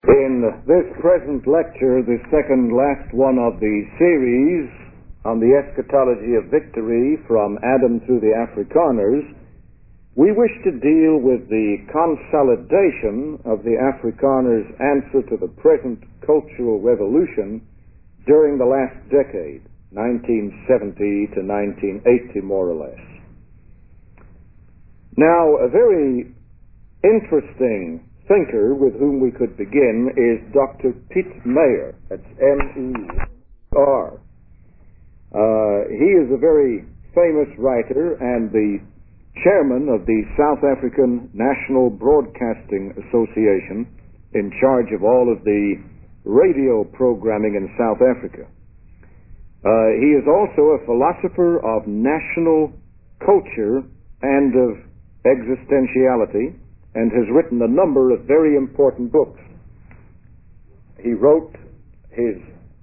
In this present lecture, the second last one of the series on the eschatology of victory from Adam through the Afrikaners, we wish to deal with the consolidation of the Afrikaners' answer to the present cultural revolution during the last decade, 1970 to 1980 more or less. Now, a very interesting thinker with whom we could begin is Dr. Piet Meyer. That's M-E-R. He is a very famous writer and the chairman of the South African National Broadcasting Association, in charge of all of the radio programming in South Africa. He is also a philosopher of national culture and of existentiality, and has written a number of very important books. He wrote his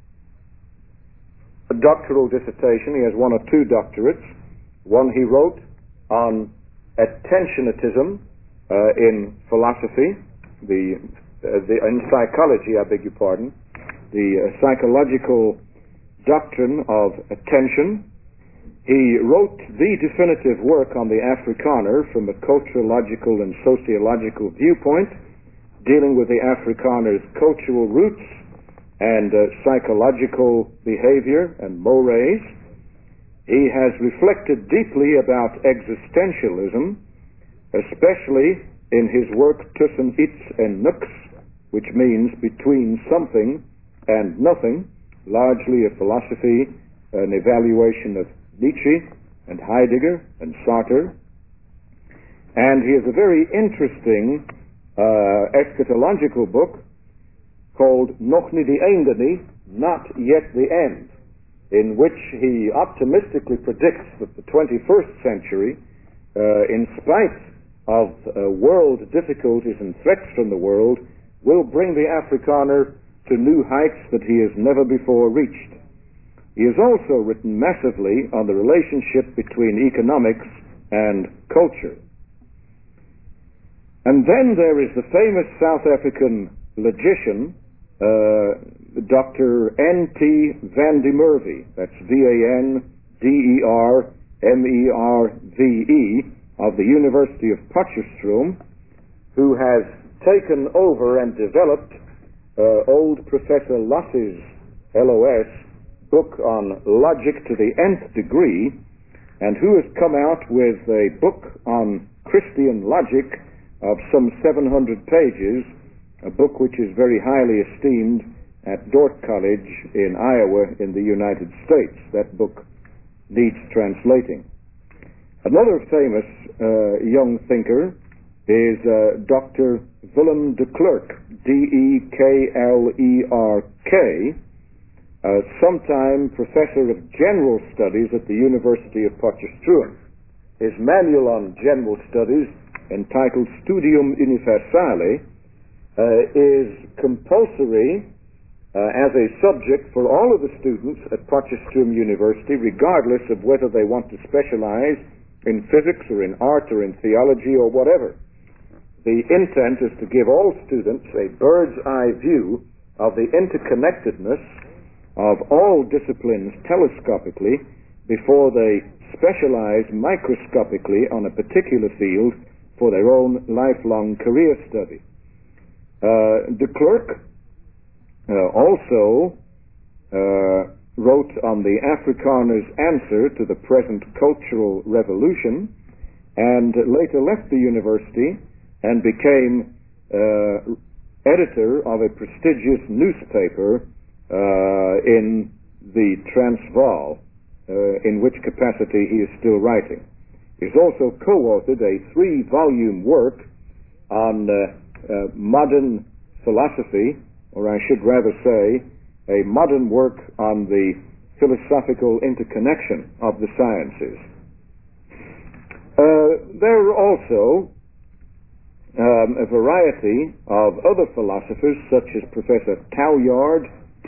doctoral dissertation. He has one or two doctorates. One he wrote on attentionitism in philosophy, in psychology, I beg your pardon, the psychological doctrine of attention. He wrote the definitive work on the Afrikaner from a culturological and sociological viewpoint, dealing with the Afrikaner's cultural roots and psychological behavior and mores. He has reflected deeply about existentialism, especially in his work Tussen iets en niks, which means between something and nothing, largely a philosophy, an evaluation of Nietzsche and Heidegger and Sartre. And he has a very interesting eschatological book called Nog niet die einde nie, Not Yet the End, in which he optimistically predicts that the 21st century, in spite of world difficulties and threats from the world, will bring the Afrikaner to new heights that he has never before reached. He has also written massively on the relationship between economics and culture. And then there is the famous South African logician, Dr. N.T. van der Merwe, that's V-A-N-D-E-R-M-E-R-V-E, of the University of Potchefstroom, who has taken over and developed old Professor Loss's, L-O-S, book on logic to the nth degree, and who has come out with a book on Christian logic of some 700 pages, a book which is very highly esteemed at Dordt College in Iowa in the United States. That book needs translating. Another famous young thinker is Dr. Willem de Klerk, D-E-K-L-E-R-K, sometime professor of general studies at the University of Potchefstroom. His manual on general studies, entitled Studium Universale, is compulsory as a subject for all of the students at Potchefstroom University, regardless of whether they want to specialize in physics or in art or in theology or whatever. The intent is to give all students a bird's eye view of the interconnectedness of all disciplines telescopically before they specialize microscopically on a particular field for their own lifelong career study. De Klerk also wrote on the Afrikaner's answer to the present cultural revolution, and later left the university and became editor of a prestigious newspaper in the Transvaal, in which capacity he is still writing. He's also co-authored a 3-volume work on modern philosophy, or I should rather say, a modern work on the philosophical interconnection of the sciences. There are also a variety of other philosophers, such as Professor Taljaard,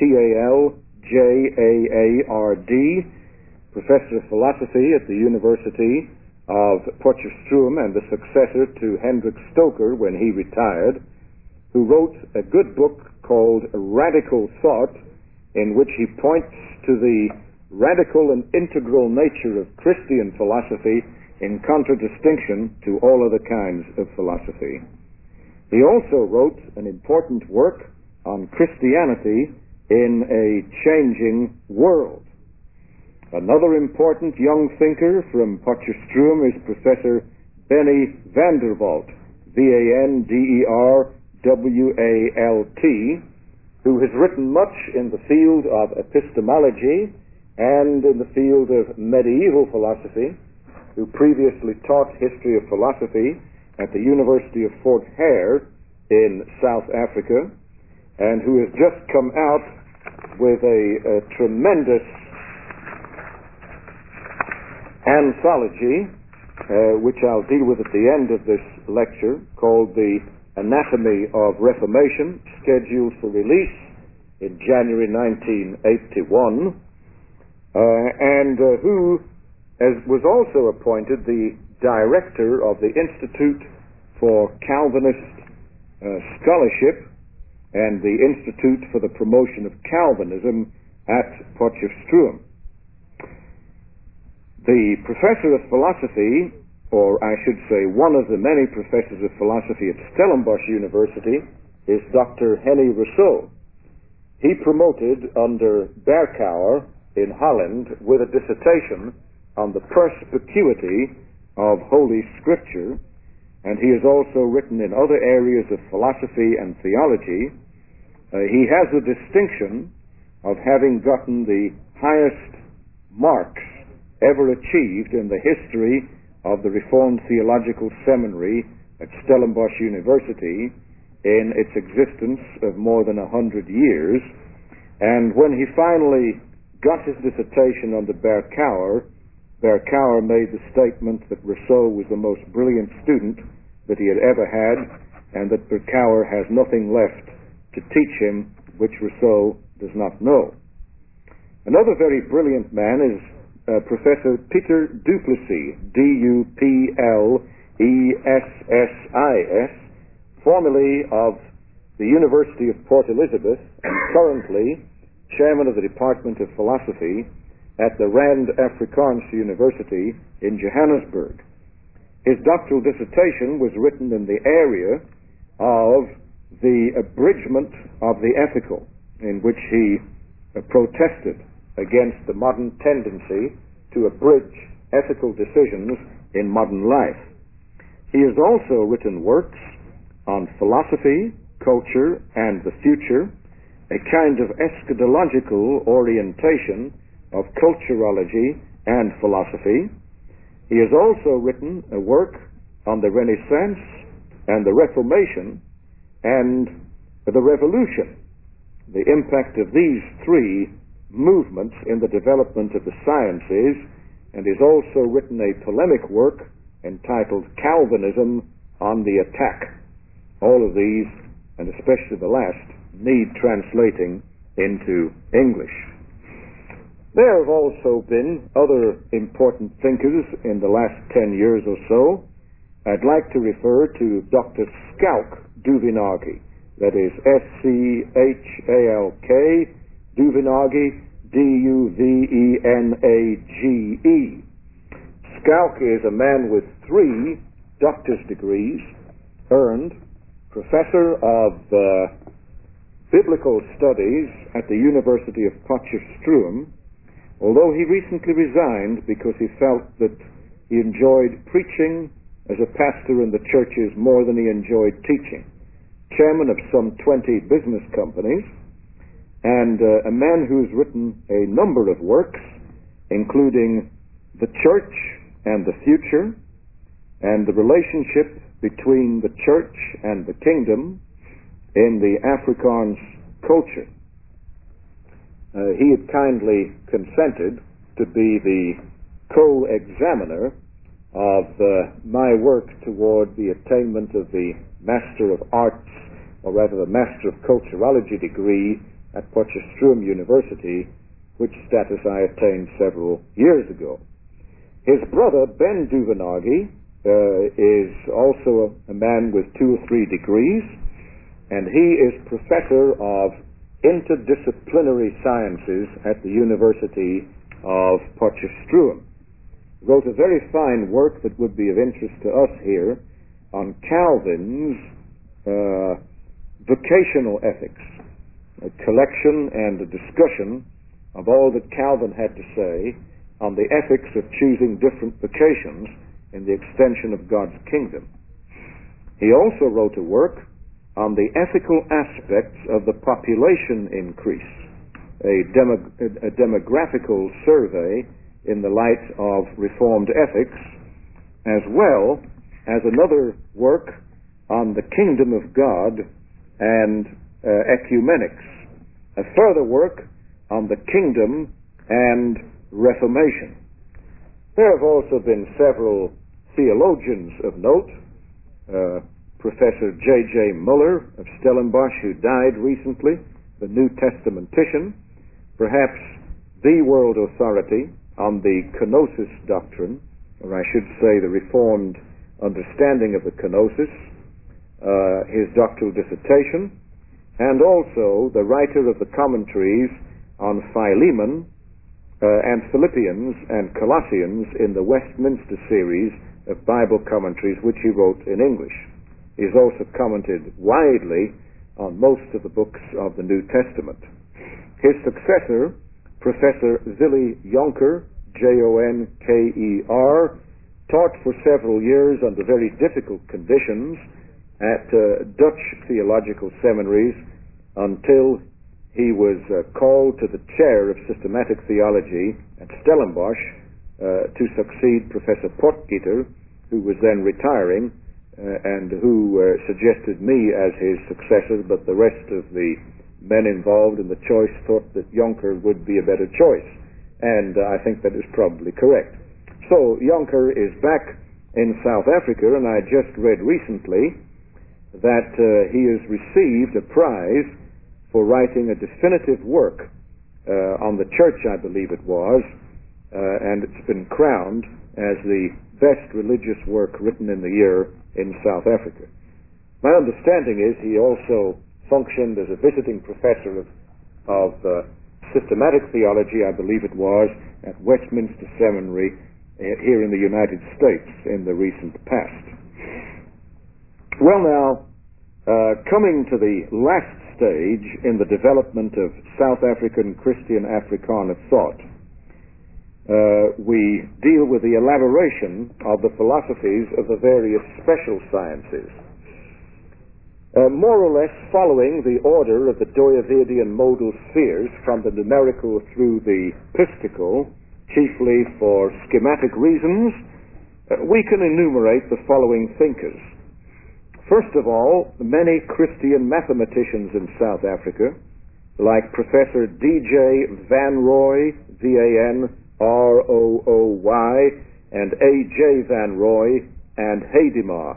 T-A-L-J-A-A-R-D, professor of philosophy at the University of Potchefstroom and the successor to Hendrik Stoker when he retired, who wrote a good book called Radical Thought, in which he points to the radical and integral nature of Christian philosophy in contradistinction to all other kinds of philosophy. He also wrote an important work on Christianity in a changing world. Another important young thinker from Potchefstroom is Professor Benny van der Walt, V-A-N-D-E-R-W-A-L-T, who has written much in the field of epistemology and in the field of medieval philosophy, who previously taught history of philosophy at the University of Fort Hare in South Africa, and who has just come out with a tremendous anthology, which I'll deal with at the end of this lecture, called The Anatomy of Reformation, scheduled for release in January 1981, and who was also appointed the director of the Institute for Calvinist Scholarship and the Institute for the Promotion of Calvinism at Potchefstroom. The professor of philosophy, or I should say one of the many professors of philosophy at Stellenbosch University, is Dr. Henny Rousseau. He promoted under Berkouwer in Holland with a dissertation on the perspicuity of Holy Scripture, and he has also written in other areas of philosophy and theology. He has the distinction of having gotten the highest marks ever achieved in the history of the Reformed Theological Seminary at Stellenbosch University in its existence of more than 100 years. And when he finally got his dissertation under Berkouwer, Berkouwer made the statement that Rousseau was the most brilliant student that he had ever had, and that Berkouwer has nothing left to teach him which Rousseau does not know. Another very brilliant man is Professor Peter Duplessis, D-U-P-L-E-S-S-I-S, formerly of the University of Port Elizabeth and currently chairman of the Department of Philosophy at the Rand Afrikaans University in Johannesburg. His doctoral dissertation was written in the area of the abridgment of the ethical, in which he protested against the modern tendency to abridge ethical decisions in modern life. He has also written works on philosophy, culture, and the future, a kind of eschatological orientation of culturology and philosophy. He has also written a work on the Renaissance and the Reformation and the Revolution, the impact of these three movements in the development of the sciences, and has also written a polemic work entitled Calvinism on the Attack. All of these, and especially the last, need translating into English. There have also been other important thinkers in the last 10 years or so. I'd like to refer to Dr. Schalk Duvenage, that is S-C-H-A-L-K, Duvenage, D-U-V-E-N-A-G-E. Schalk is a man with 3 doctor's degrees, earned, professor of biblical studies at the University of Potchefstroom, although he recently resigned because he felt that he enjoyed preaching as a pastor in the churches more than he enjoyed teaching. Chairman of some 20 business companies, and a man who's written a number of works, including The Church and the Future, and the relationship between the church and the kingdom in the Afrikaans culture. He had kindly consented to be the co-examiner of my work toward the attainment of the Master of Arts, or rather the Master of Culturology degree at Potchefstroom University, which status I attained several years ago. His brother, Ben Duvenage, is also a man with 2 or 3 degrees, and he is professor of interdisciplinary sciences at the University of Potchefstroom. Wrote a very fine work that would be of interest to us here on Calvin's vocational ethics, a collection and a discussion of all that Calvin had to say on the ethics of choosing different vocations in the extension of God's kingdom. He also wrote a work on the ethical aspects of the population increase, a demographical survey in the light of Reformed ethics, as well as another work on the kingdom of God and ecumenics, a further work on the kingdom and Reformation. There have also been several theologians of note. Professor J.J. Muller of Stellenbosch, who died recently, the New Testamentician, perhaps the world authority on the kenosis doctrine, or I should say the Reformed understanding of the kenosis, his doctoral dissertation, and also the writer of the commentaries on Philemon and Philippians and Colossians in the Westminster series of Bible commentaries, which he wrote in English. He's also commented widely on most of the books of the New Testament. His successor, Professor Willy Jonker, Jonker, taught for several years under very difficult conditions at Dutch theological seminaries until he was called to the chair of systematic theology at Stellenbosch to succeed Professor Potgieter, who was then retiring, and who suggested me as his successor, but the rest of the men involved in the choice thought that Jonker would be a better choice, and I think that is probably correct. So Jonker is back in South Africa, and I just read recently that he has received a prize for writing a definitive work on the church, I believe it was, and it's been crowned as the best religious work written in the year in South Africa. My understanding is he also functioned as a visiting professor of systematic theology, I believe it was, at Westminster Seminary here in the United States in the recent past. Well, now, coming to the last stage in the development of South African Christian Afrikaner thought, we deal with the elaboration of the philosophies of the various special sciences, more or less following the order of the Dooyeweerdian modal spheres from the numerical through the pistical, chiefly for schematic reasons. We can enumerate the following thinkers. First of all, many Christian mathematicians in South Africa, like Professor D.J. Van Rooy, V-A-N R-O-O-Y, and A.J. Van Rooy, and Heidema,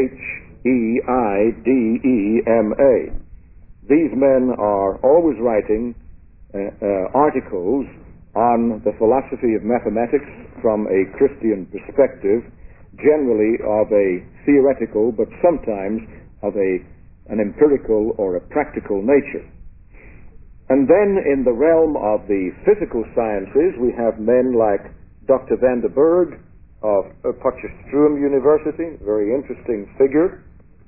H-E-I-D-E-M-A. These men are always writing articles on the philosophy of mathematics from a Christian perspective, generally of a theoretical, but sometimes of an empirical or a practical nature. And then in the realm of the physical sciences, we have men like Dr. van der Berg of Potchefstroom University, a very interesting figure,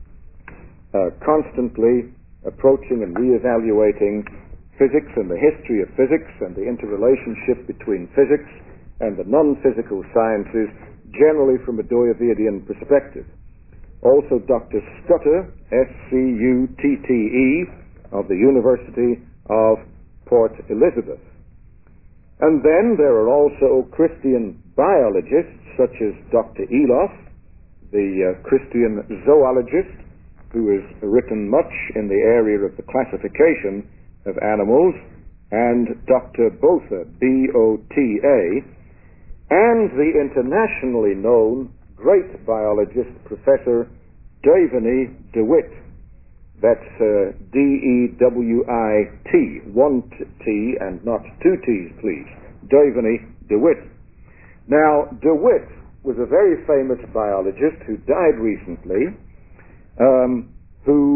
constantly approaching and reevaluating physics and the history of physics and the interrelationship between physics and the non-physical sciences, generally from a Dooyeweerdian perspective. Also Dr. Scutte, S-C-U-T-T-E, of the University of Port Elizabeth. And then there are also Christian biologists such as Dr. Elof, the Christian zoologist, who has written much in the area of the classification of animals, and Dr. Botha, B-O-T-A, and the internationally known great biologist, Professor Duiveney de Wit. That's D-E-W-I-T, one T and not two T's, please. Duiveney de Wit. Now, de Wit was a very famous biologist who died recently, who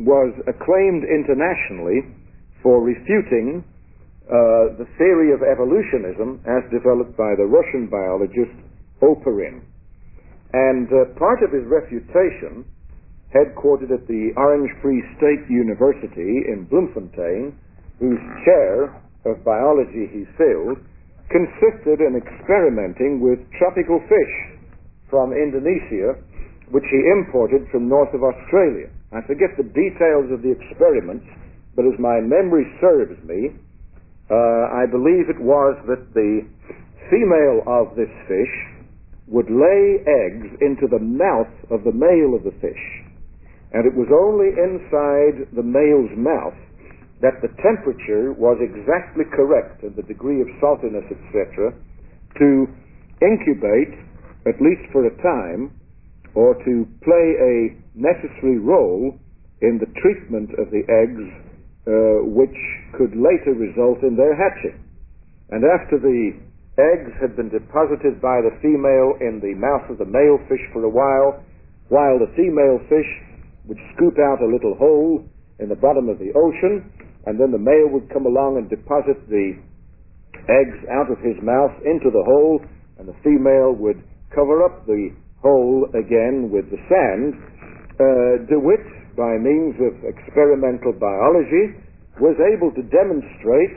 was acclaimed internationally for refuting the theory of evolutionism as developed by the Russian biologist Oparin. And part of his refutation, headquartered at the Orange Free State University in Bloemfontein, whose chair of biology he filled, consisted in experimenting with tropical fish from Indonesia, which he imported from north of Australia. I forget the details of the experiments, but as my memory serves me, I believe it was that the female of this fish would lay eggs into the mouth of the male of the fish, and it was only inside the male's mouth that the temperature was exactly correct and the degree of saltiness, etc., to incubate, at least for a time, or to play a necessary role in the treatment of the eggs, which could later result in their hatching. And after the eggs had been deposited by the female in the mouth of the male fish for a while the female fish would scoop out a little hole in the bottom of the ocean, and then the male would come along and deposit the eggs out of his mouth into the hole, and the female would cover up the hole again with the sand. DeWitt, by means of experimental biology, was able to demonstrate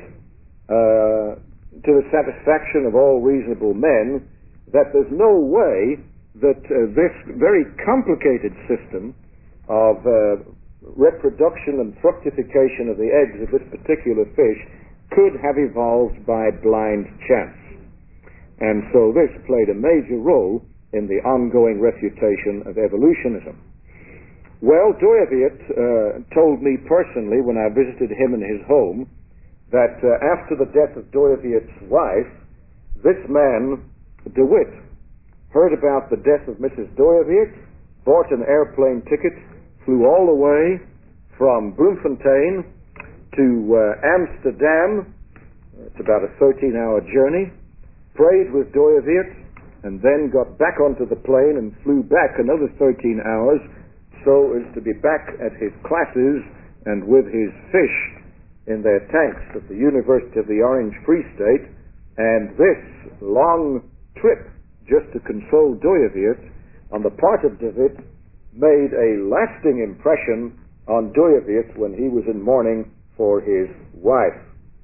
to the satisfaction of all reasonable men that there's no way that this very complicated system of reproduction and fructification of the eggs of this particular fish could have evolved by blind chance. And so this played a major role in the ongoing refutation of evolutionism. Well, Doyeviet told me personally when I visited him in his home that after the death of Doyeviet's wife, this man, DeWitt, heard about the death of Mrs. Doyeviet, bought an airplane ticket, flew all the way from Bloemfontein to Amsterdam. It's about a 13-hour journey. Prayed with Doyeviet, and then got back onto the plane and flew back another 13 hours so as to be back at his classes and with his fish in their tanks at the University of the Orange Free State. And this long trip just to console Doyeviet on the part of DeWitt made a lasting impression on Doyeviet when he was in mourning for his wife.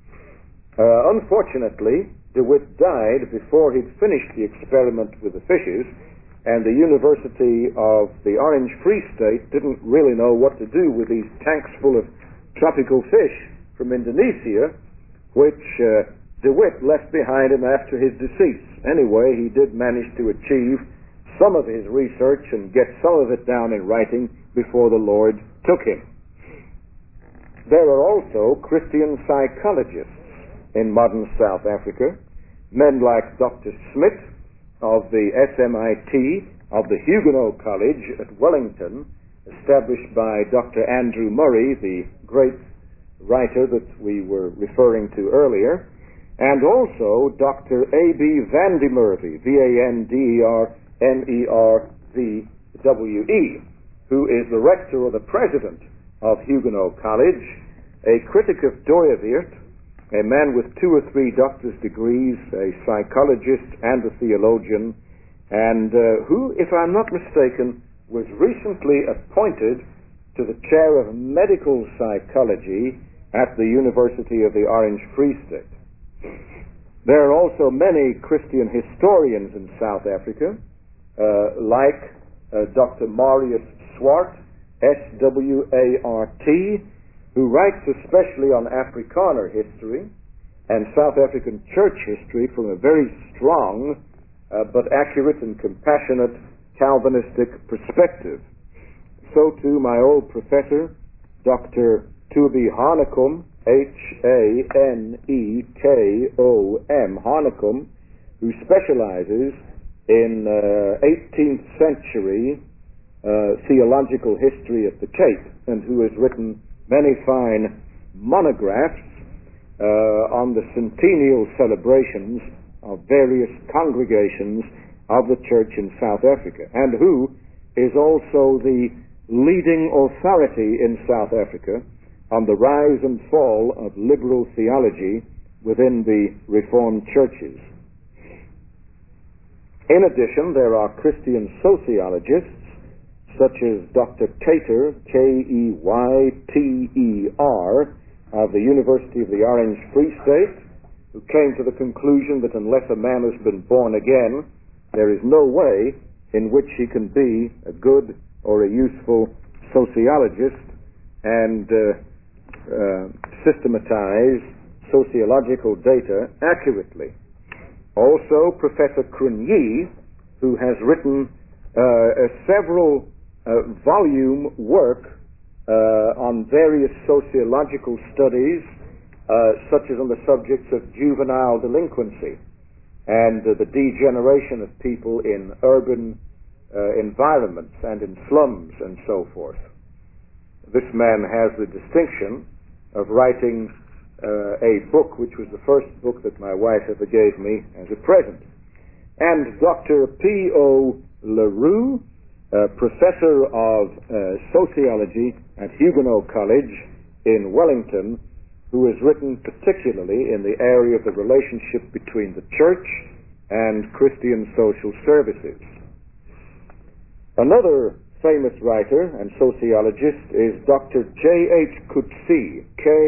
Unfortunately, DeWitt died before he'd finished the experiment with the fishes, and the University of the Orange Free State didn't really know what to do with these tanks full of tropical fish from Indonesia, which DeWitt left behind him after his decease. Anyway, he did manage to achieve some of his research and get some of it down in writing before the Lord took him. There are also Christian psychologists in modern South Africa, men like Dr. Smith of the SMIT, of the Huguenot College at Wellington, established by Dr. Andrew Murray, the great writer that we were referring to earlier, and also Dr. A.B. Van der Merwe, V-A-N-D-E-R-M-E-R-V-W-E, who is the rector or the president of Huguenot College, a critic of Doyeviet, a man with 2 or 3 doctor's degrees, a psychologist and a theologian, and who, if I'm not mistaken, was recently appointed to the chair of medical psychology at the University of the Orange Free State. There are also many Christian historians in South Africa, like Dr. Marius Swart, S-W-A-R-T, who writes especially on Afrikaner history and South African church history from a very strong but accurate and compassionate Calvinistic perspective. So too my old professor, Dr. Tubie Hanekom, H-A-N-E-K-O-M, Hanekom, who specializes in 18th century theological history at the Cape, and who has written many fine monographs on the centennial celebrations of various congregations of the church in South Africa, and who is also the leading authority in South Africa on the rise and fall of liberal theology within the Reformed churches. In addition, there are Christian sociologists such as Dr. Keyter, Keyter, of the University of the Orange Free State, who came to the conclusion that unless a man has been born again, there is no way in which he can be a good or a useful sociologist and systematize sociological data accurately. Also, Professor Crunyi, who has written a several volume work on various sociological studies, such as on the subjects of juvenile delinquency and the degeneration of people in urban environments and in slums and so forth. This man has the distinction of writing a book which was the first book that my wife ever gave me as a present. And Dr. P.O. LaRue, professor of sociology at Huguenot College in Wellington, who has written particularly in the area of the relationship between the church and Christian social services. Another famous writer and sociologist is Dr. J.H. Coetzee,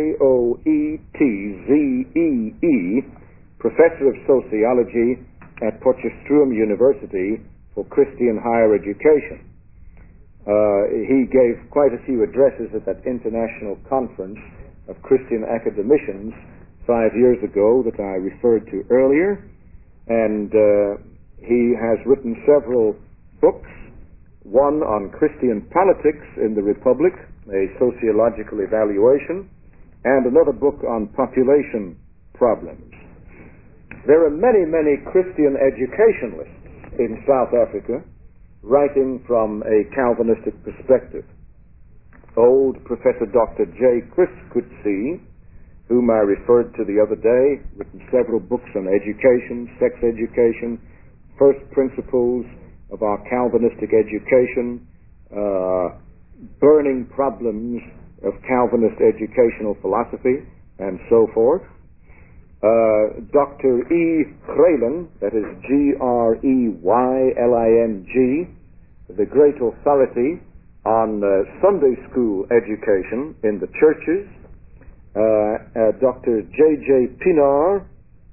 Koetzee, professor of sociology at Potchefstroom University for Christian Higher Education. He gave quite a few addresses at that international conference of Christian academicians 5 years ago that I referred to earlier, and he has written several books, one on Christian politics in the Republic, a sociological evaluation, and another book on population problems. There are many, many Christian educationalists in South Africa writing from a Calvinistic perspective. Old Professor Dr. J. Chris Coetzee, whom I referred to the other day, written several books on education, sex education, first principles of our Calvinistic education, burning problems of Calvinist educational philosophy, and so forth. Dr. E. Greyling, that is Greyling, the great authority on Sunday school education in the churches. Dr. J.J. Pienaar,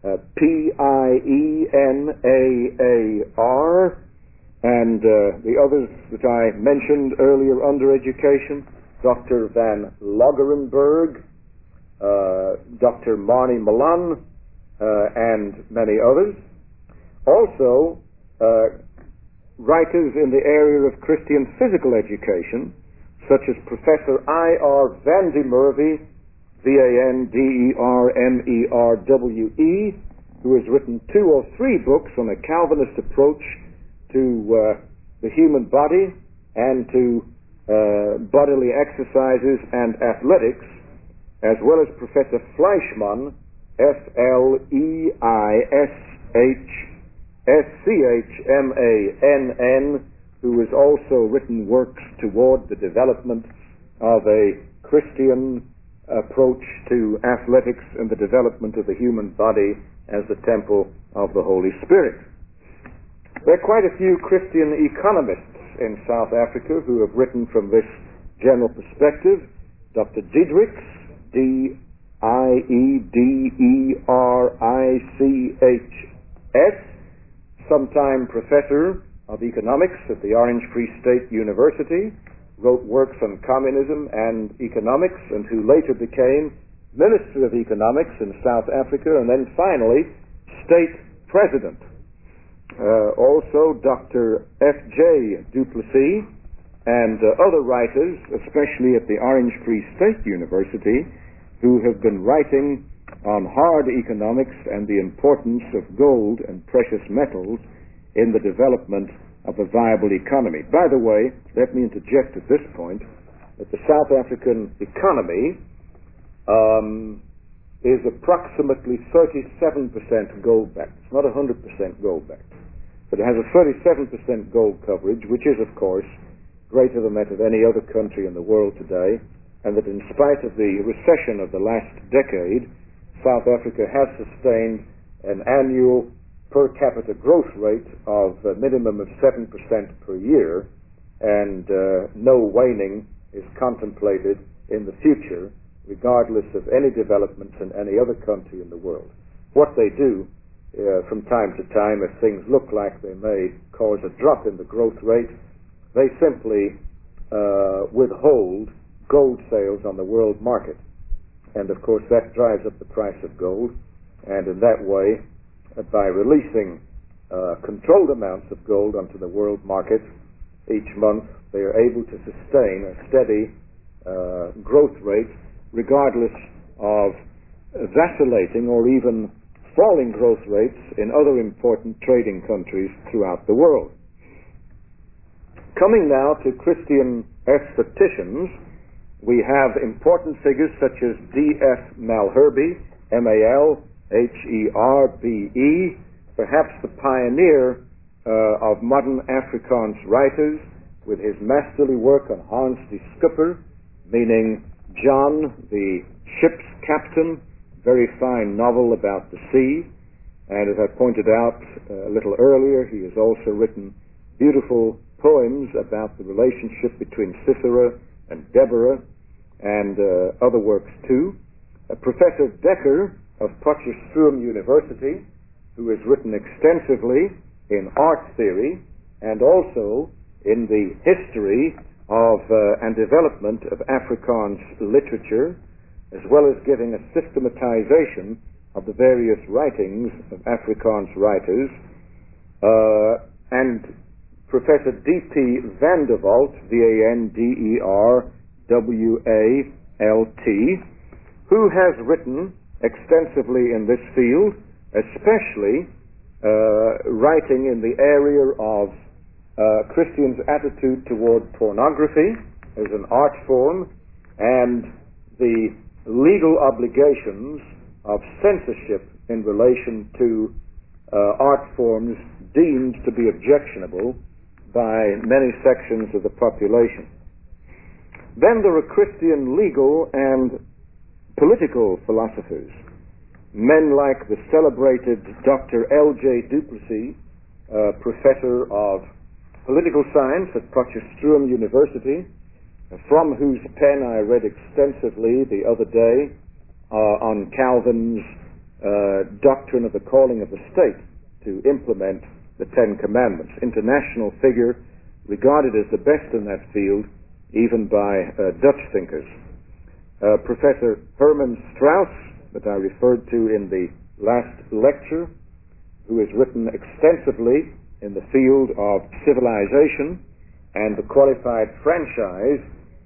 Pienaar, and the others that I mentioned earlier under education, Dr. Van Lagerenberg, Dr. Marnie Malan, and many others. Also, writers in the area of Christian physical education, such as Professor I.R. Van de Merwe, Vandermerwe, who has written 2 or 3 books on a Calvinist approach to the human body and to bodily exercises and athletics, as well as Professor Fleischmann, Fleischmann, who has also written works toward the development of a Christian approach to athletics and the development of the human body as the temple of the Holy Spirit. There are quite a few Christian economists in South Africa who have written from this general perspective. Dr. Diederichs, Diederichs, sometime professor of economics at the Orange Free State University, wrote works on communism and economics, and who later became Minister of Economics in South Africa, and then finally state president. Also Dr. F.J. Du Plessis and other writers, especially at the Orange Free State University, who have been writing on hard economics and the importance of gold and precious metals in the development of a viable economy. By the way, let me interject at this point that the South African economy is approximately 37% gold-backed. It's not 100% gold-backed, but it has a 37% gold coverage, which is, of course, greater than that of any other country in the world today, and that in spite of the recession of the last decade, South Africa has sustained an annual per capita growth rate of a minimum of 7% per year, and no waning is contemplated in the future, regardless of any developments in any other country in the world. What they do from time to time, if things look like they may cause a drop in the growth rate, they simply withhold gold sales on the world market. And of course that drives up the price of gold, and in that way, by releasing controlled amounts of gold onto the world market each month, they are able to sustain a steady growth rate regardless of vacillating or even falling growth rates in other important trading countries throughout the world. Coming now to Christian aestheticians, we have important figures such as D.F. Malherbe, M-A-L-H-E-R-B-E, perhaps the pioneer of modern Afrikaans writers, with his masterly work on Hans de Schipper, meaning John, the ship's captain, very fine novel about the sea. And as I pointed out a little earlier, he has also written beautiful poems about the relationship between Sisera and Deborah, and other works too. Professor Dekker of Potchefstroom University, who has written extensively in art theory and also in the history of and development of Afrikaans literature, as well as giving a systematization of the various writings of Afrikaans writers, and Professor D.P. Vanderwalt, V-A-N-D-E-R-W-A-L-T, who has written extensively in this field, especially writing in the area of Christians' attitude toward pornography as an art form and the legal obligations of censorship in relation to art forms deemed to be objectionable by many sections of the population. Then there are Christian legal and political philosophers, men like the celebrated Dr. L.J. Duplessis, professor of political science at Potchefstroom University, from whose pen I read extensively the other day on Calvin's doctrine of the calling of the state to implement the Ten Commandments. International figure, regarded as the best in that field, even by Dutch thinkers. Professor Herman Strauss, that I referred to in the last lecture, who has written extensively in the field of civilization and the qualified franchise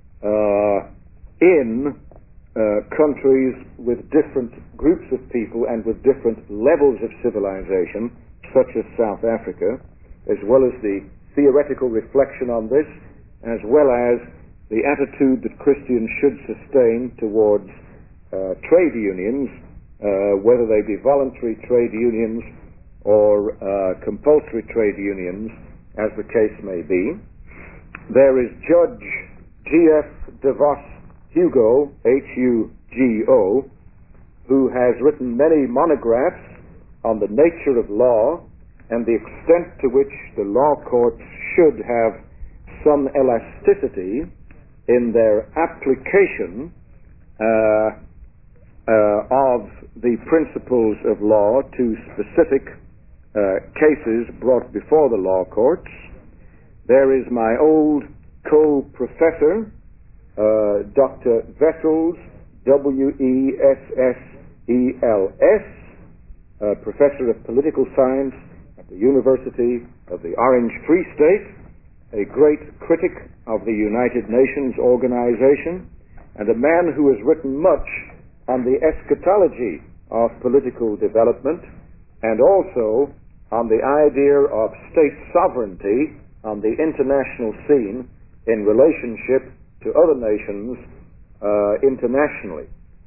in countries with different groups of people and with different levels of civilization, such as South Africa, as well as the theoretical reflection on this, as well as the attitude that Christians should sustain towards trade unions, whether they be voluntary trade unions or compulsory trade unions, as the case may be. There is Judge G.F. de Vos Hugo, H-U-G-O, who has written many monographs on the nature of law and the extent to which the law courts should have some elasticity in their application of the principles of law to specific cases brought before the law courts. There is my old co-professor, Dr. Wessels, W-E-S-S-E-L-S, professor of political science at the University of the Orange Free State, a great critic of the United Nations organization, and a man who has written much on the eschatology of political development and also on the idea of state sovereignty on the international scene in relationship to other nations internationally.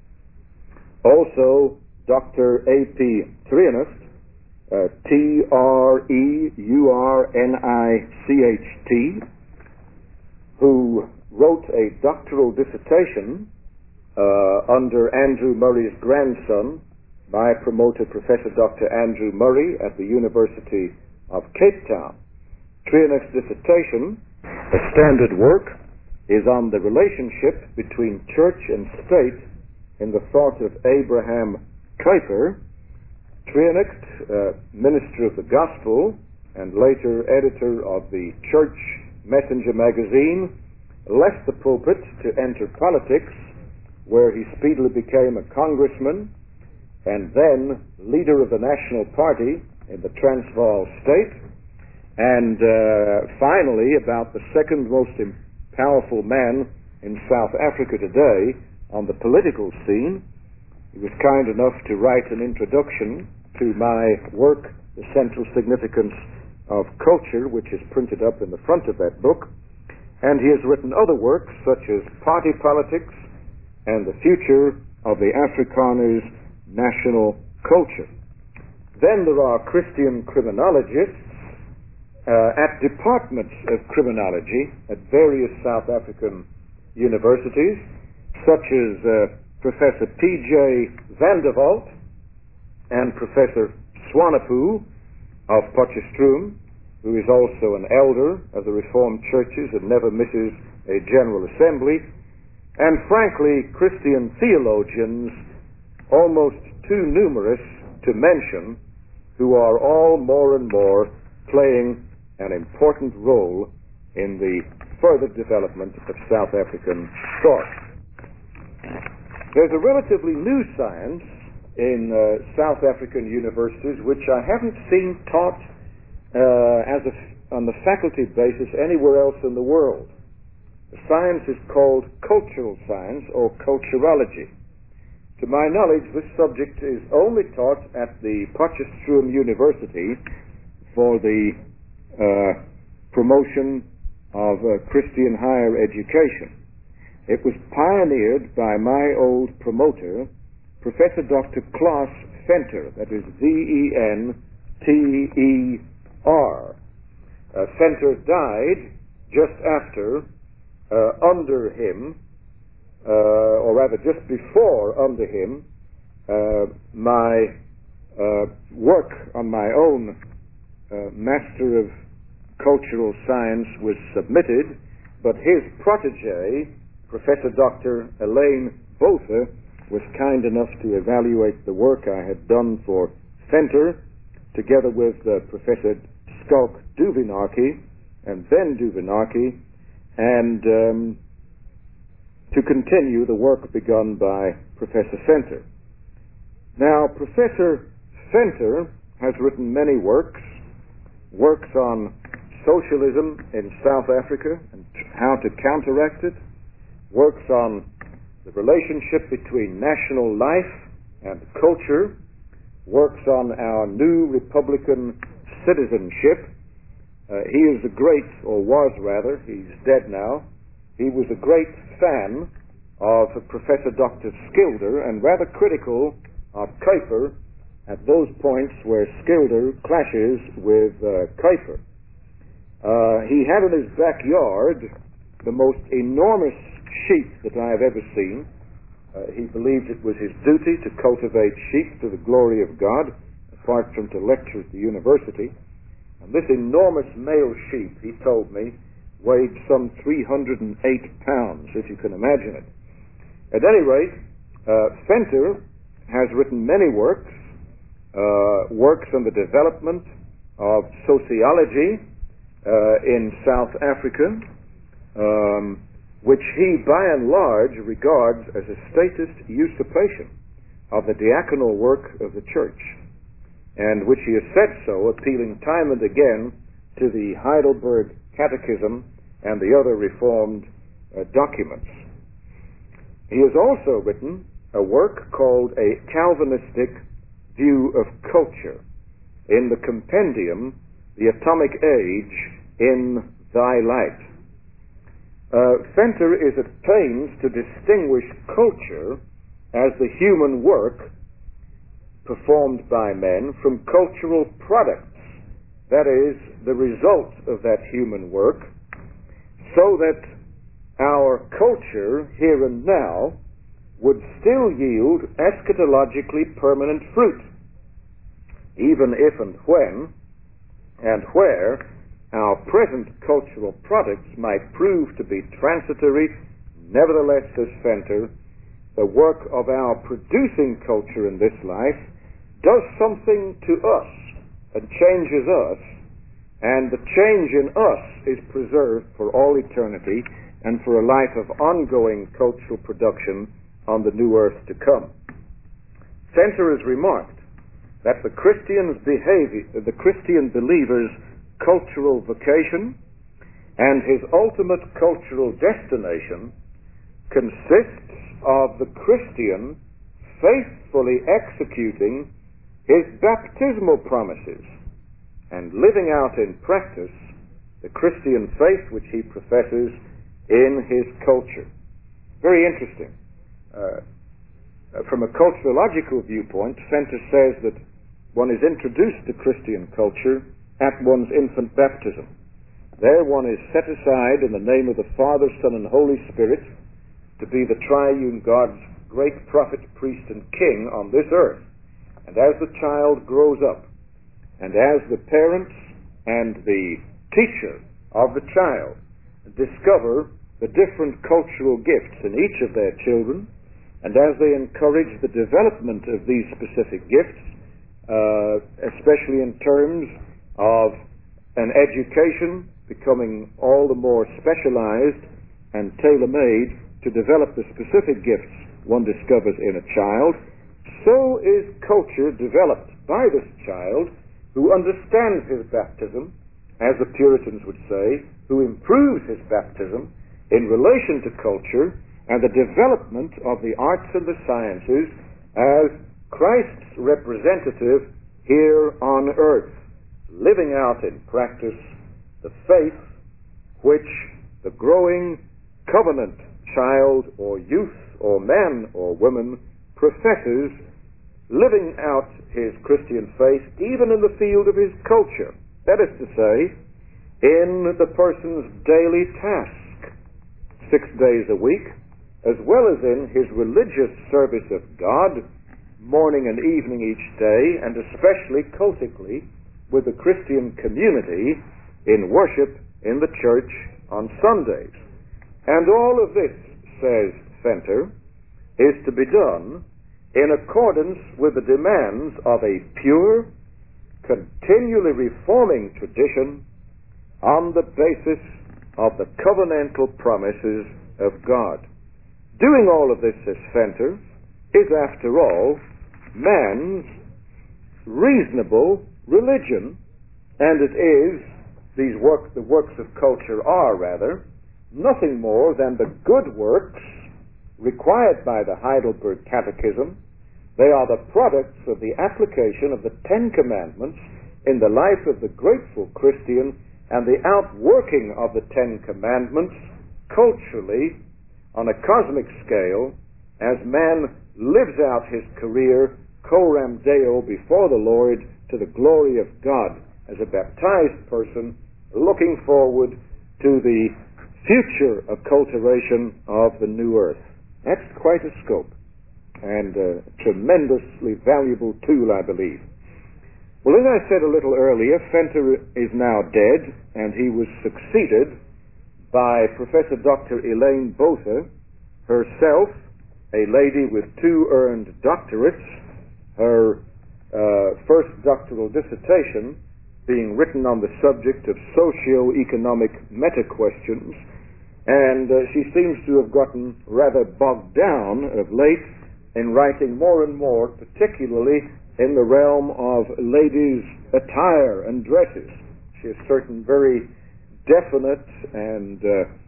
Also, Dr. A.P. Treurnicht, T-R-E-U-R-N-I-C-H-T, who wrote a doctoral dissertation under Andrew Murray's grandson, my promoter, Professor Dr. Andrew Murray at the University of Cape Town. Trianach's dissertation, a standard work, is on the relationship between church and state in the thought of Abraham Kuyper. Trianach, minister of the gospel and later editor of the Church Messenger magazine, left the pulpit to enter politics, where he speedily became a congressman and then leader of the National Party in the Transvaal state, and finally about the second most powerful man in South Africa today on the political scene. He was kind enough to write an introduction to my work, The Central Significance of Culture, which is printed up in the front of that book, and he has written other works such as Party Politics and the Future of the Afrikaner's National Culture. Then there are Christian criminologists at departments of criminology at various South African universities, such as Professor P.J. Vanderwalt and Professor Swanepoel of Potchefstroom, who is also an elder of the Reformed churches and never misses a General Assembly, and frankly, Christian theologians, almost too numerous to mention, who are all more and more playing an important role in the further development of South African thought. There's a relatively new science in South African universities which I haven't seen taught on the faculty basis anywhere else in the world. The science is called cultural science or culturology. To my knowledge, this subject is only taught at the Potchefstroom University for the promotion of Christian higher education. It was pioneered by my old promoter, Professor Dr. Klaas Venter, that is V-E-N-T-E-R. Venter died just after, under him, or rather just before, under him, my work on my own Master of Cultural Science was submitted, but his protege, Professor Dr. Elaine Botha, was kind enough to evaluate the work I had done for Venter, together with Professor Schalk Duvenaki and Ben Duvenaki, and to continue the work begun by Professor Venter. Now, Professor Venter has written many works on socialism in South Africa and how to counteract it, works on the relationship between national life and culture, works on our new Republican citizenship. He is a great, or was rather, he's dead now, he was a great fan of Professor Dr. Skilder and rather critical of Kuyper at those points where Skilder clashes with Kuyper. He had in his backyard the most enormous sheep that I have ever seen. He believed it was his duty to cultivate sheep to the glory of God, apart from to lecture at the university. And this enormous male sheep, he told me, weighed some 308 pounds, if you can imagine it. At any rate, Venter has written many works on the development of sociology in South Africa, which he by and large regards as a statist usurpation of the diaconal work of the church, and which he has said so, appealing time and again to the Heidelberg Catechism and the other Reformed documents. He has also written a work called A Calvinistic View of Culture in the compendium The Atomic Age in Thy Light. Venter is at pains to distinguish culture as the human work performed by men from cultural products, that is, the result of that human work, so that our culture here and now would still yield eschatologically permanent fruit, even if and when and where our present cultural products might prove to be transitory. Nevertheless, says Fenter, the work of our producing culture in this life does something to us and changes us, and the change in us is preserved for all eternity and for a life of ongoing cultural production on the new earth to come. Fenter has remarked that the Christian believer's cultural vocation and his ultimate cultural destination consists of the Christian faithfully executing his baptismal promises and living out in practice the Christian faith which he professes in his culture. Very interesting. From a culturological viewpoint, Fenter says that one is introduced to Christian culture at one's infant baptism. There one is set aside in the name of the Father, Son, and Holy Spirit to be the triune God's great prophet, priest, and king on this earth. And as the child grows up, and as the parents and the teacher of the child discover the different cultural gifts in each of their children, and as they encourage the development of these specific gifts, especially in terms of an education becoming all the more specialized and tailor-made to develop the specific gifts one discovers in a child, so is culture developed by this child who understands his baptism, as the Puritans would say, who improves his baptism in relation to culture and the development of the arts and the sciences as Christ's representative here on earth, living out in practice the faith which the growing covenant child or youth or man or woman professes, living out his Christian faith even in the field of his culture. That is to say, in the person's daily task, 6 days a week, as well as in his religious service of God, morning and evening each day, and especially cultically with the Christian community in worship in the church on Sundays. And all of this, says Fenter, is to be done in accordance with the demands of a pure, continually reforming tradition on the basis of the covenantal promises of God. Doing all of this, says Fenter, is after all man's reasonable religion, and it is, the works of culture are rather, nothing more than the good works required by the Heidelberg Catechism. They are the products of the application of the Ten Commandments in the life of the grateful Christian and the outworking of the Ten Commandments culturally on a cosmic scale as man lives out his career coram Deo before the Lord to the glory of God as a baptized person looking forward to the future acculturation of the new earth. That's quite a scope and a tremendously valuable tool, I believe. Well, as I said a little earlier, Fenter is now dead, and he was succeeded by Professor Dr. Elaine Botha, herself a lady with 2 earned doctorates, her first doctoral dissertation being written on the subject of socio-economic meta-questions, and she seems to have gotten rather bogged down of late in writing more and more, particularly in the realm of ladies' attire and dresses. She has certain very definite and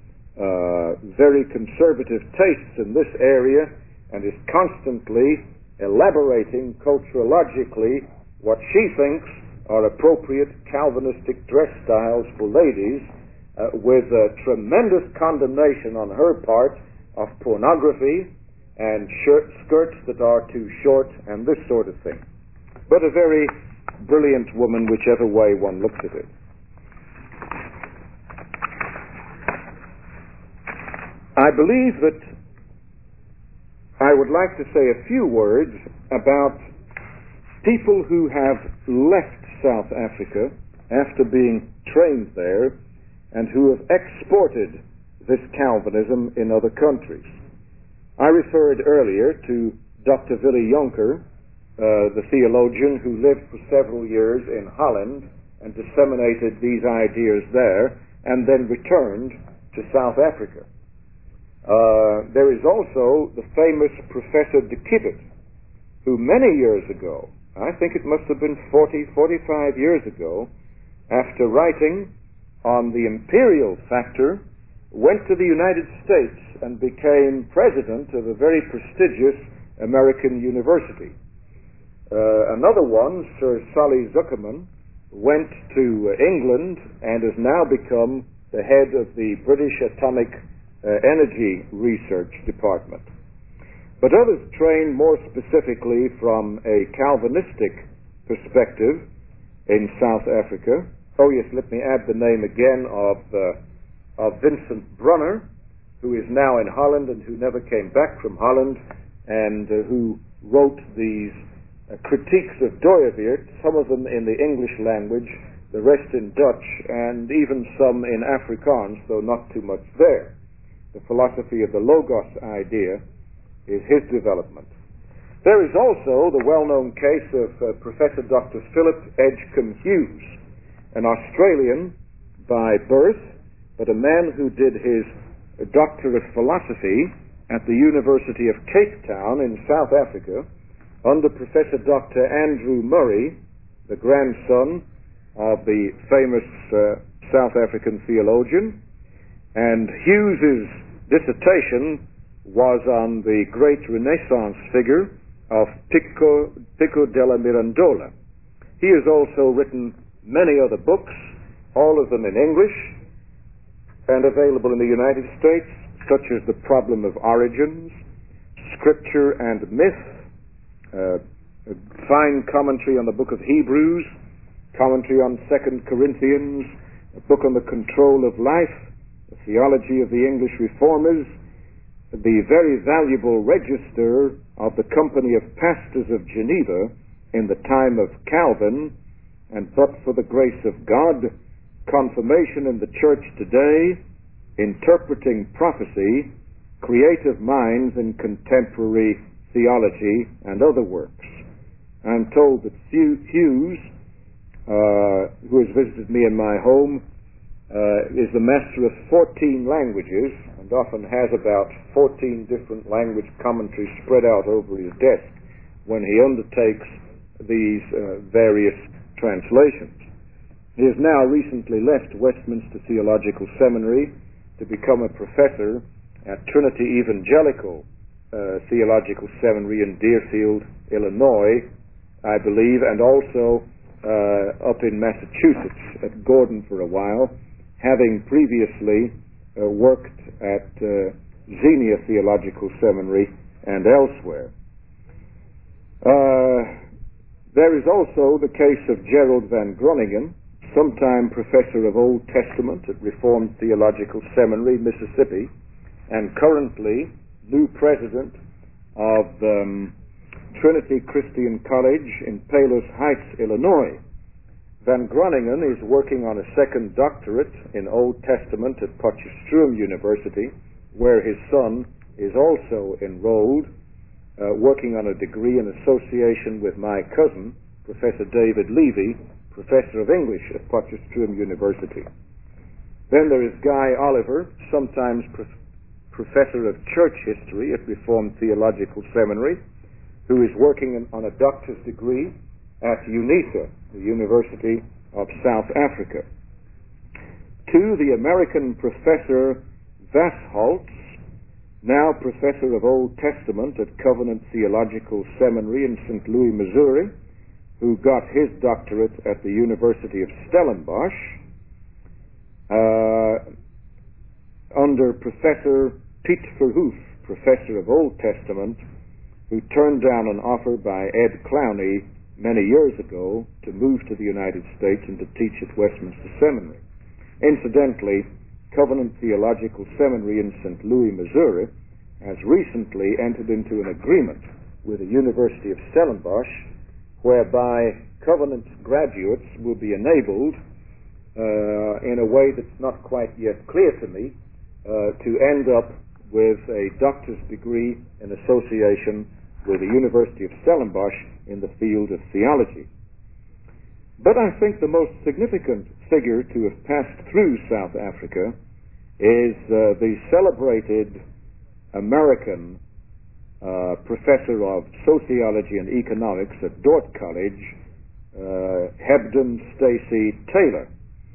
very conservative tastes in this area, and is constantly elaborating culturologically what she thinks are appropriate Calvinistic dress styles for ladies, with a tremendous condemnation on her part of pornography and skirts that are too short and this sort of thing. But a very brilliant woman, whichever way one looks at it. I believe that I would like to say a few words about people who have left South Africa after being trained there and who have exported this Calvinism in other countries. I referred earlier to Dr. Willy Jonker, the theologian who lived for several years in Holland and disseminated these ideas there and then returned to South Africa. There is also the famous Professor de Kibbet, who many years ago, I think it must have been 45 years ago, after writing on the imperial factor, went to the United States and became president of a very prestigious American university. Another one, Sir Solly Zuckerman, went to England and has now become the head of the British Atomic Energy Research Department. But others trained more specifically from a Calvinistic perspective in South Africa. Oh yes, let me add the name again of Vincent Brunner, who is now in Holland and who never came back from Holland, and who wrote these critiques of Dooyeweerd, some of them in the English language, the rest in Dutch, and even some in Afrikaans, though not too much there. The philosophy of the Logos idea is his development. There is also the well-known case of Professor Dr. Philip Edgecombe Hughes, an Australian by birth, but a man who did his Doctor of Philosophy at the University of Cape Town in South Africa under Professor Dr. Andrew Murray, the grandson of the famous South African theologian. And Hughes's dissertation was on the great Renaissance figure of Pico della Mirandola. He has also written many other books, all of them in English, and available in the United States, such as The Problem of Origins, Scripture and Myth, a fine commentary on the book of Hebrews, commentary on 2 Corinthians, a book on the control of life, the theology of the English Reformers, the very valuable register of the Company of Pastors of Geneva in the time of Calvin, and But for the Grace of God, Confirmation in the Church Today, Interpreting Prophecy, Creative Minds in Contemporary Theology, and other works. I'm told that Hughes, who has visited me in my home, is the master of 14 languages and often has about 14 different language commentaries spread out over his desk when he undertakes these various translations. He has now recently left Westminster Theological Seminary to become a professor at Trinity Evangelical Theological Seminary in Deerfield, Illinois, I believe, and also up in Massachusetts at Gordon for a while, having previously worked at Xenia Theological Seminary and elsewhere. There is also the case of Gerald Van Groningen, sometime professor of Old Testament at Reformed Theological Seminary, Mississippi, and currently new president of Trinity Christian College in Palos Heights, Illinois. Van Groningen is working on a second doctorate in Old Testament at Potchefstroom University, where his son is also enrolled, working on a degree in association with my cousin, Professor David Levy, Professor of English at Potchefstroom University. Then there is Guy Oliver, sometimes Professor of Church History at Reformed Theological Seminary, who is working on a doctor's degree at UNISA, the University of South Africa. To the American Professor Vasholtz, now Professor of Old Testament at Covenant Theological Seminary in St. Louis, Missouri, who got his doctorate at the University of Stellenbosch, under Professor Piet Verhoef, Professor of Old Testament, who turned down an offer by Ed Clowney many years ago to move to the United States and to teach at Westminster Seminary. Incidentally, Covenant Theological Seminary in St. Louis, Missouri, has recently entered into an agreement with the University of Stellenbosch whereby Covenant graduates will be enabled in a way that's not quite yet clear to me to end up with a doctor's degree in association with the University of Stellenbosch in the field of theology. But I think the most significant figure to have passed through South Africa is the celebrated American professor of sociology and economics at Dordt College, Hebden Stacy Taylor.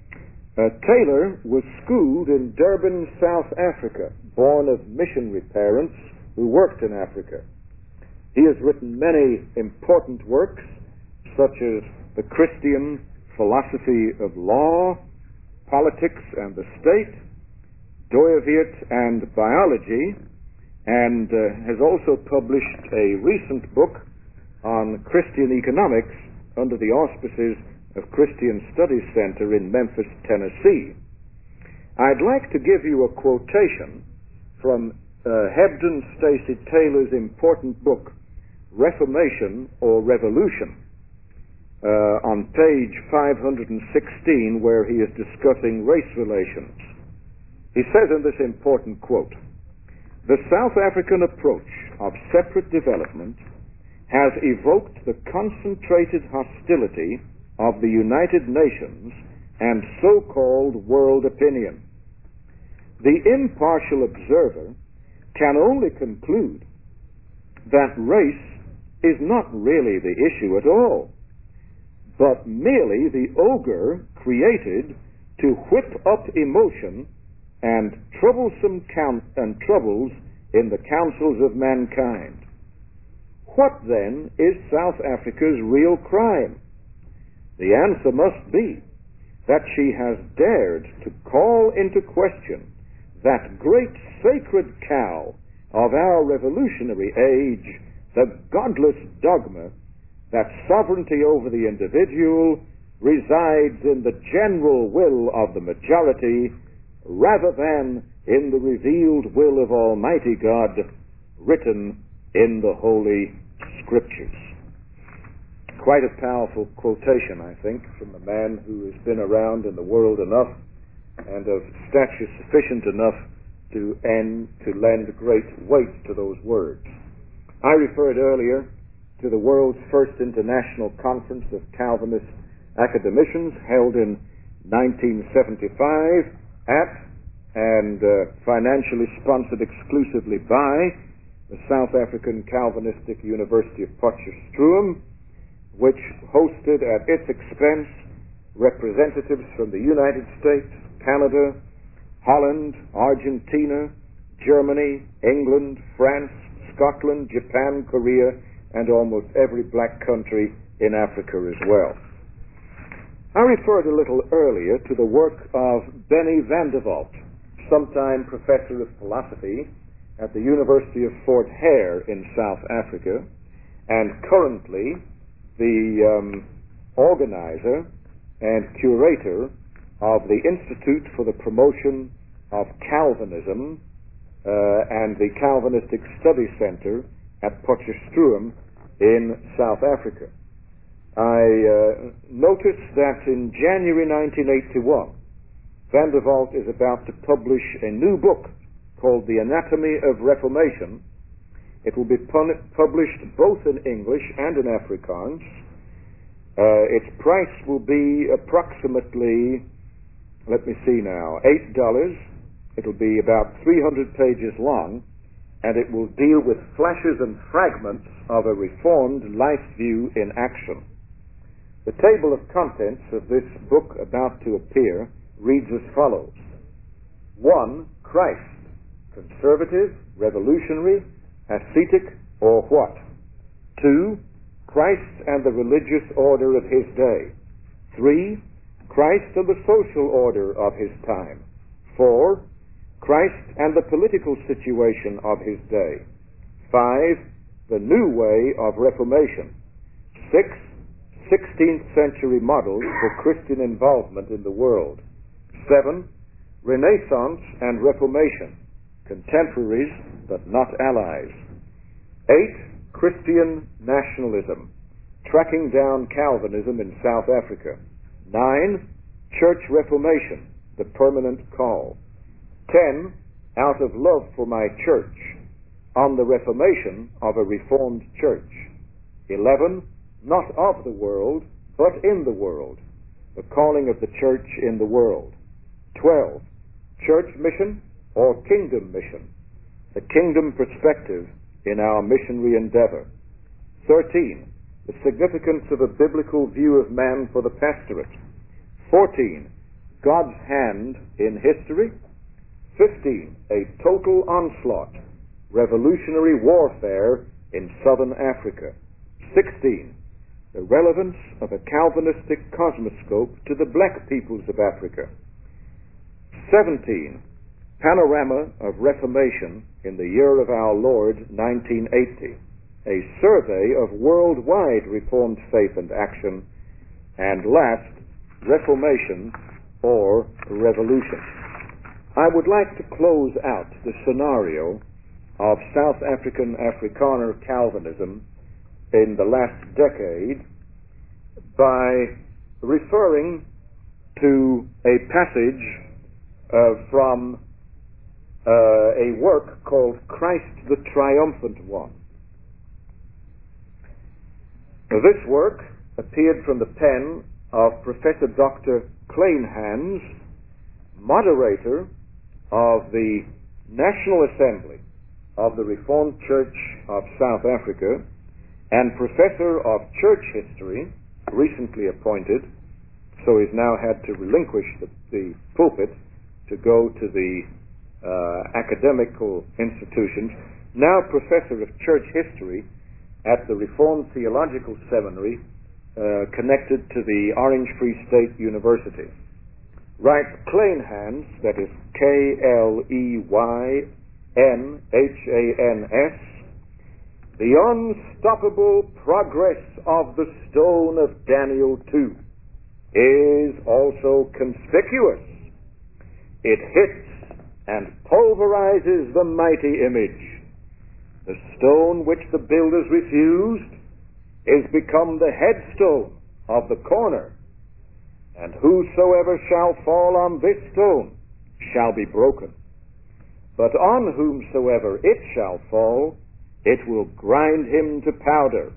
Taylor was schooled in Durban, South Africa, born of missionary parents who worked in Africa. He has written many important works, such as The Christian Philosophy of Law, Politics and the State, Doyevert and Biology, and has also published a recent book on Christian economics under the auspices of Christian Studies Center in Memphis, Tennessee. I'd like to give you a quotation from Hebden Stacy Taylor's important book, Reformation or Revolution, on page 516, where he is discussing race relations. He says in this important quote, "The South African approach of separate development has evoked the concentrated hostility of the United Nations and so-called world opinion. The impartial observer can only conclude that race is not really the issue at all, but merely the ogre created to whip up emotion and troublesome troubles in the councils of mankind. What then is South Africa's real crime? The answer must be that she has dared to call into question that great sacred cow of our revolutionary age, the godless dogma that sovereignty over the individual resides in the general will of the majority rather than in the revealed will of Almighty God written in the Holy Scriptures." Quite a powerful quotation, I think, from a man who has been around in the world enough and of stature sufficient enough to lend great weight to those words. I referred earlier to the world's first international conference of Calvinist academicians held in 1975 at and financially sponsored exclusively by the South African Calvinistic University of Potchefstroom, which hosted at its expense representatives from the United States, Canada, Holland, Argentina, Germany, England, France, Scotland, Japan, Korea, and almost every black country in Africa as well. I referred a little earlier to the work of Benny van der Walt, sometime professor of philosophy at the University of Fort Hare in South Africa, and currently the organizer and curator of the Institute for the Promotion of Calvinism and the Calvinistic Study Center at Potchefstroom in South Africa. I noticed that in January 1981, Van der Walt is about to publish a new book called The Anatomy of Reformation. It will be published both in English and in Afrikaans. Its price will be approximately, let me see now, $8. It'll be about 300 pages long, and it will deal with flashes and fragments of a reformed life view in action. The table of contents of this book about to appear reads as follows. 1. Christ. Conservative, revolutionary, ascetic, or what? 2. Christ and the religious order of his day. 3. Christ and the social order of his time. 4. Christ and the political situation of his day. 5. The new way of reformation. 6. 16th century models for Christian involvement in the world. 7. Renaissance and Reformation, contemporaries but not allies. 8. Christian nationalism, tracking down Calvinism in South Africa. 9. Church Reformation, the permanent call. 10. Out of love for my church, on the reformation of a reformed church. 11. Not of the world, but in the world, the calling of the church in the world. 12. Church mission or kingdom mission, the kingdom perspective in our missionary endeavor. 13. The significance of a biblical view of man for the pastorate. 14. God's hand in history. 15. A total onslaught, revolutionary warfare in southern Africa. 16. The relevance of a Calvinistic cosmoscope to the black peoples of Africa. 17. Panorama of Reformation in the year of our Lord 1980, a survey of worldwide Reformed faith and action. And last, Reformation or Revolution. I would like to close out the scenario of South African Afrikaner Calvinism in the last decade by referring to a passage from a work called Christ the Triumphant One. Now, this work appeared from the pen of Professor Dr. Kleinhans, moderator of the National Assembly of the Reformed Church of South Africa and professor of church history, recently appointed, so he's now had to relinquish the pulpit to go to the academical institutions, now professor of church history at the Reformed Theological Seminary connected to the Orange Free State University. Writes Kleinhans, that is Kleyynhans, the unstoppable progress of the stone of Daniel 2 is also conspicuous. It hits and pulverizes the mighty image. The stone which the builders refused is become the headstone of the corner, and whosoever shall fall on this stone shall be broken. But on whomsoever it shall fall, it will grind him to powder.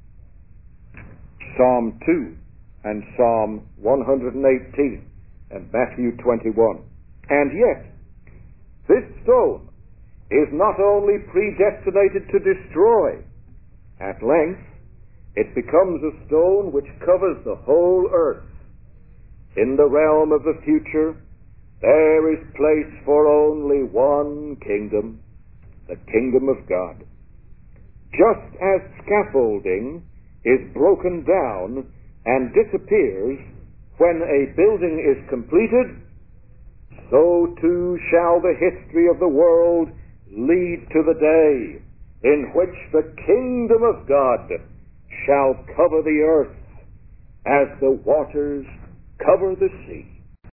Psalm 2 and Psalm 118 and Matthew 21. And yet, this stone is not only predestinated to destroy, at length it becomes a stone which covers the whole earth. In the realm of the future, there is place for only one kingdom, the kingdom of God. Just as scaffolding is broken down and disappears when a building is completed, so too shall the history of the world lead to the day in which the kingdom of God shall cover the earth as the waters cover the sea.